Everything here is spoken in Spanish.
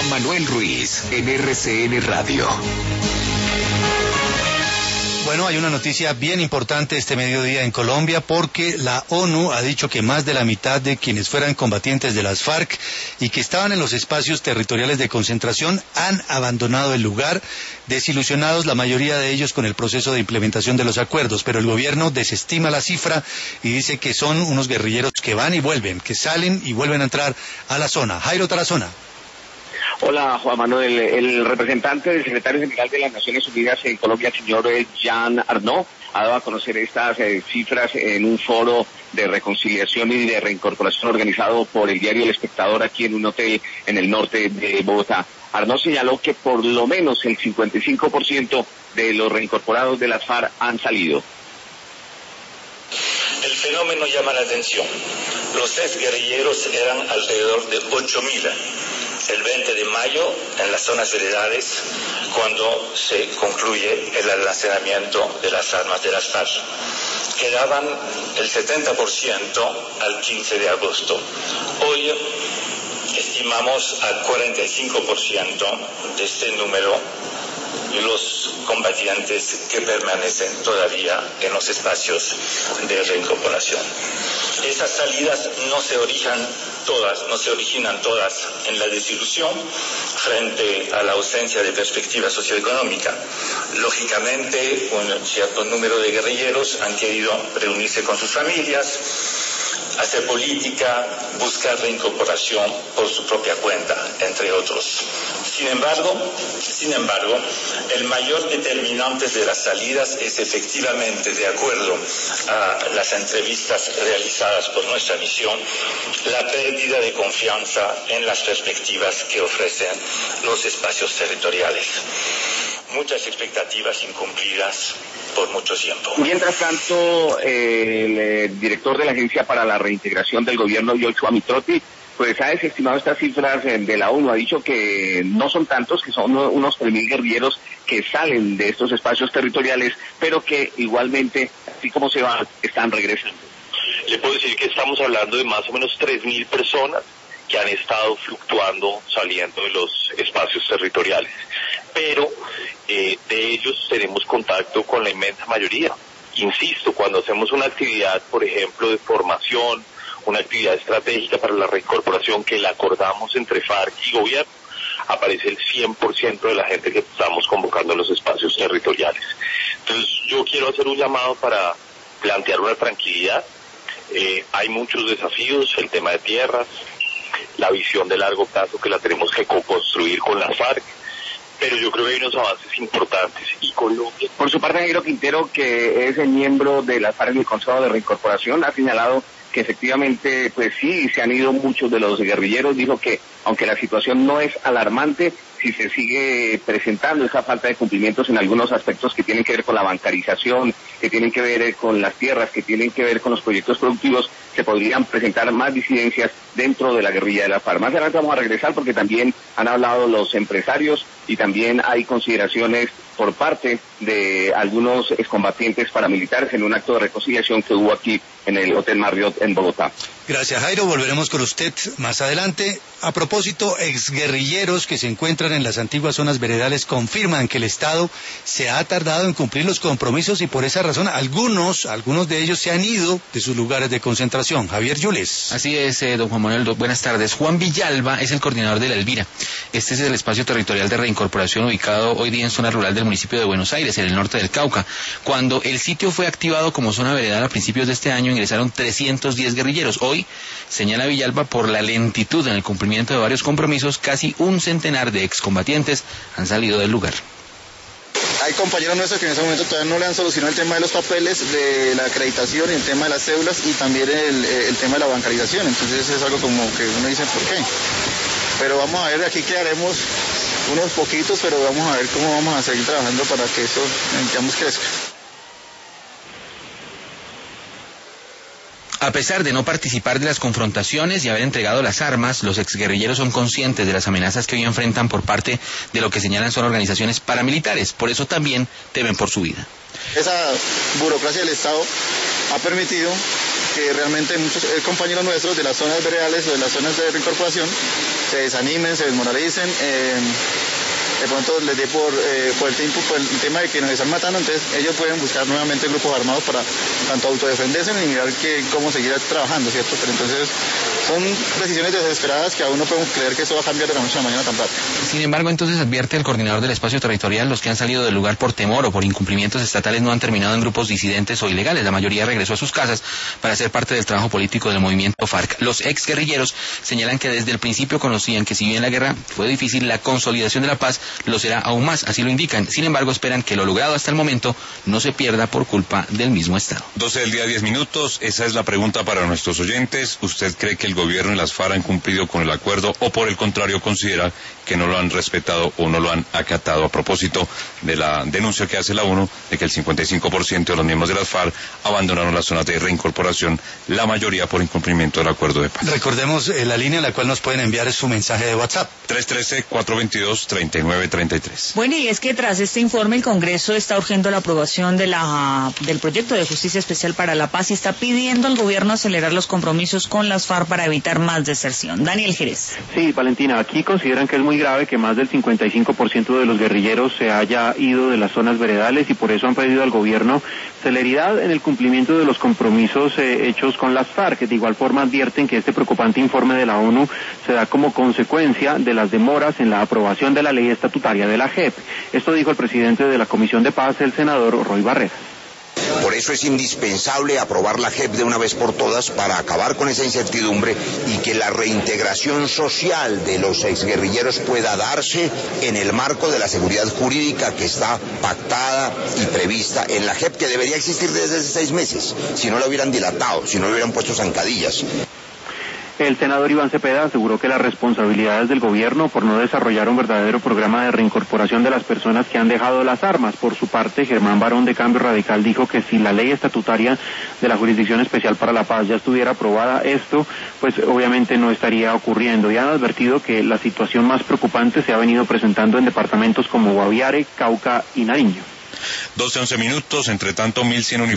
Juan Manuel Ruiz en RCN Radio. Bueno, hay una noticia bien importante este mediodía en Colombia porque la ONU ha dicho que más de la mitad de quienes fueran combatientes de las FARC y que estaban en los espacios territoriales de concentración han abandonado el lugar, desilusionados la mayoría de ellos con el proceso de implementación de los acuerdos, pero el gobierno desestima la cifra y dice que son unos guerrilleros que van y vuelven, que salen y vuelven a entrar a la zona. Jairo Tarazona. Hola, Juan Manuel. El representante del secretario general de las Naciones Unidas en Colombia, señor Jean Arnaud, ha dado a conocer estas cifras en un foro de reconciliación y de reincorporación organizado por el diario El Espectador aquí en un hotel en el norte de Bogotá. Arnaud señaló que por lo menos el 55% de los reincorporados de las FARC han salido. El fenómeno llama la atención. Los exguerrilleros eran alrededor de 8.000. El 20 de mayo, en las zonas veredales, cuando se concluye el almacenamiento de las armas de las FARC. Quedaban el 70% al 15 de agosto. Hoy estimamos al 45% de este número los combatientes que permanecen todavía en los espacios de reincorporación. Esas salidas no se originan todas en la desilusión frente a la ausencia de perspectiva socioeconómica. Lógicamente, un cierto número de guerrilleros han querido reunirse con sus familias, hacer política, buscar reincorporación por su propia cuenta, entre otros. Sin embargo, el mayor determinante de las salidas es efectivamente, de acuerdo a las entrevistas realizadas por nuestra misión, la pérdida de confianza en las perspectivas que ofrecen los espacios territoriales. Muchas expectativas incumplidas por mucho tiempo. Mientras tanto, el director de la Agencia para la Reintegración del Gobierno, Yoshua Mitrotti, pues ha desestimado estas cifras de la ONU, ha dicho que no son tantos, que son unos 3.000 guerrilleros que salen de estos espacios territoriales, pero que igualmente, así como se van, están regresando. Le puedo decir que estamos hablando de más o menos 3.000 personas que han estado fluctuando, saliendo de los espacios territoriales. Pero de ellos tenemos contacto con la inmensa mayoría. Insisto, cuando hacemos una actividad, por ejemplo, de formación, una actividad estratégica para la reincorporación que la acordamos entre FARC y gobierno, aparece el 100% de la gente que estamos convocando a los espacios territoriales. Entonces, yo quiero hacer un llamado para plantear una tranquilidad. Hay muchos desafíos, el tema de tierras, la visión de largo plazo que la tenemos que co-construir con la FARC, pero yo creo que hay unos avances importantes. Y Colombia... Por su parte, Jairo Quintero, que es el miembro de la FARC y el Consejo de Reincorporación, ha señalado que efectivamente, pues sí, se han ido muchos de los guerrilleros. Dijo que, aunque la situación no es alarmante, si se sigue presentando esa falta de cumplimientos en algunos aspectos que tienen que ver con la bancarización, que tienen que ver con las tierras, que tienen que ver con los proyectos productivos, se podrían presentar más disidencias dentro de la guerrilla de la FARC. Más adelante vamos a regresar porque también han hablado los empresarios y también hay consideraciones por parte de algunos excombatientes paramilitares en un acto de reconciliación que hubo aquí en el Hotel Marriott en Bogotá. Gracias, Jairo. Volveremos con usted más adelante. A propósito, exguerrilleros que se encuentran en las antiguas zonas veredales confirman que el Estado se ha tardado en cumplir los compromisos y por esa razón algunos de ellos se han ido de sus lugares de concentración. Javier Yules. Así es, don Juan Manuel, buenas tardes. Juan Villalba es el coordinador de la Elvira. Este es el espacio territorial de reincorporación ubicado hoy día en zona rural del municipio de Buenos Aires, en el norte del Cauca. Cuando el sitio fue activado como zona veredal a principios de este año, ingresaron 310 guerrilleros. Hoy, señala Villalba, por la lentitud en el cumplimiento de varios compromisos, casi un centenar de excombatientes han salido del lugar. Hay compañeros nuestros que en ese momento todavía no le han solucionado el tema de los papeles, de la acreditación y el tema de las cédulas y también el tema de la bancarización. Entonces es algo como que uno dice ¿por qué? Pero vamos a ver, aquí quedaremos unos poquitos, pero vamos a ver cómo vamos a seguir trabajando para que eso, digamos, crezca. A pesar de no participar de las confrontaciones y haber entregado las armas, los exguerrilleros son conscientes de las amenazas que hoy enfrentan por parte de lo que señalan son organizaciones paramilitares. Por eso también temen por su vida. Esa burocracia del Estado ha permitido que realmente muchos compañeros nuestros de las zonas veredales o de las zonas de reincorporación se desanimen, se desmoralicen, de pronto les dé por el tema de que nos están matando, entonces ellos pueden buscar nuevamente grupos armados para tanto autodefenderse y mirar cómo seguir trabajando, ¿cierto? Pero entonces son decisiones desesperadas que aún no podemos creer que eso va a cambiar de la noche a la mañana tan rápido. Sin embargo, entonces advierte el coordinador del espacio territorial, los que han salido del lugar por temor o por incumplimientos estatales no han terminado en grupos disidentes o ilegales, la mayoría regresó a sus casas para ser parte del trabajo político del movimiento FARC. Los exguerrilleros señalan que desde el principio conocían que si bien la guerra fue difícil, la consolidación de la paz lo será aún más, así lo indican. Sin embargo, esperan que lo logrado hasta el momento no se pierda por culpa del mismo Estado. 12 del día, 10 minutos. Esa es la pregunta para nuestros oyentes. ¿Usted cree que el gobierno y las FARC han cumplido con el acuerdo o por el contrario considera que no lo han respetado o no lo han acatado a propósito de la denuncia que hace la ONU de que el 55% de los miembros de las FARC abandonaron las zonas de reincorporación, la mayoría por incumplimiento del acuerdo de paz? Recordemos la línea a la cual nos pueden enviar su mensaje de WhatsApp. 313-422-3933. Bueno, y es que tras este informe el Congreso está urgiendo la aprobación del proyecto de Justicia Especial para la Paz y está pidiendo al gobierno acelerar los compromisos con las FARC para evitar más deserción. Daniel Jerez. Sí, Valentina, aquí consideran que es muy grave que más del 55% de los guerrilleros se haya ido de las zonas veredales y por eso han pedido al gobierno celeridad en el cumplimiento de los compromisos hechos con las FARC. De igual forma advierten que este preocupante informe de la ONU se da como consecuencia de las demoras en la aprobación de la ley estatutaria de la JEP. Esto dijo el presidente de la Comisión de Paz, el senador Roy Barreras. Por eso es indispensable aprobar la JEP de una vez por todas para acabar con esa incertidumbre y que la reintegración social de los exguerrilleros pueda darse en el marco de la seguridad jurídica que está pactada y prevista en la JEP, que debería existir desde hace 6 meses, si no la hubieran dilatado, si no le hubieran puesto zancadillas. El senador Iván Cepeda aseguró que las responsabilidades del gobierno por no desarrollar un verdadero programa de reincorporación de las personas que han dejado las armas. Por su parte, Germán Barón de Cambio Radical dijo que si la ley estatutaria de la Jurisdicción Especial para la Paz ya estuviera aprobada, esto pues obviamente no estaría ocurriendo. Y han advertido que la situación más preocupante se ha venido presentando en departamentos como Guaviare, Cauca y Nariño. 12-11 minutos, entre tanto 1.100